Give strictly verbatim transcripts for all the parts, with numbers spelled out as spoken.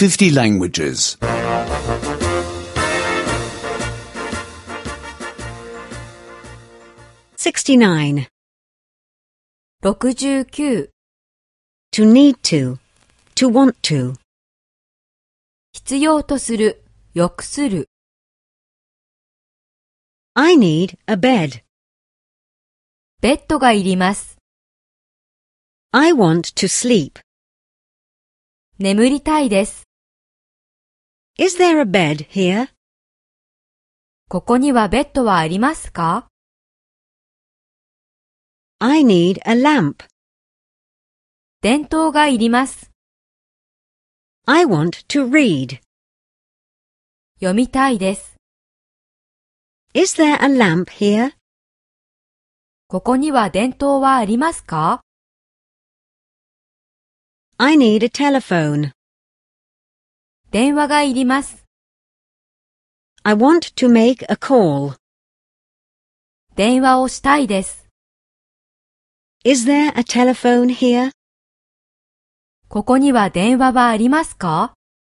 fifty languages. sixty-nine. ろくじゅうきゅう To need to. To want to. 必要とする、欲する。 I need a bed. ベッドがいります。 I want to sleep. 眠りたいです。 Is there a bed here? ここにはベッドはありますか？ I need a lamp. 電灯がいります。 I want to read. 読みたいです。 Is there a lamp here? ここには電灯はありますか？ I need a telephone. 電話がいります。 I want to make a call. 電話をしたいです。 Is there a telephone here? ここには電話はありますか？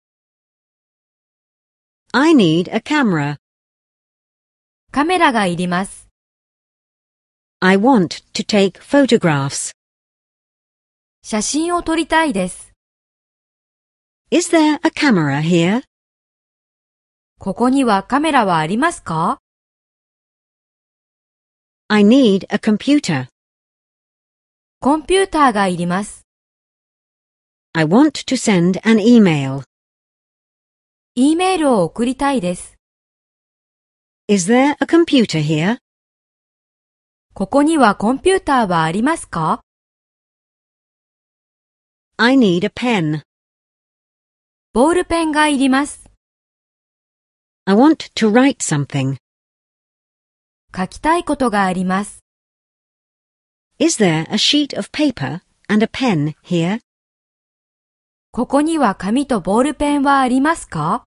I need a camera. カメラがいります。 I want to take photographs. 写真を撮りたいです。 Is there a camera here? ここにはカメラはありますか？ I need a computer. コンピューターがいります。 I want to send an email. E メールを送りたいです。 Is there a computer here? ここにはコンピューターはありますか？ I need a pen. ボールペンがいります。 I want to write something. 書きたいことがあります。 Is there a sheet of paper and a pen here? ここには紙とボールペンはありますか？